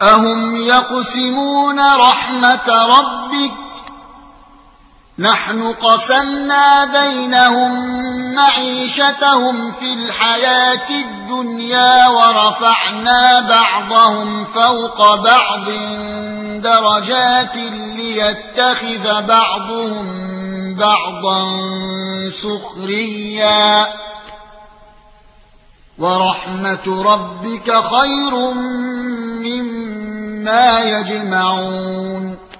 أهم يقسمون رحمة ربك نحن قسمنا بينهم معيشتهم في الحياة الدنيا ورفعنا بعضهم فوق بعض درجات ليتخذ بعضهم بعضا سخريا ورحمة ربك خير مما يجمعون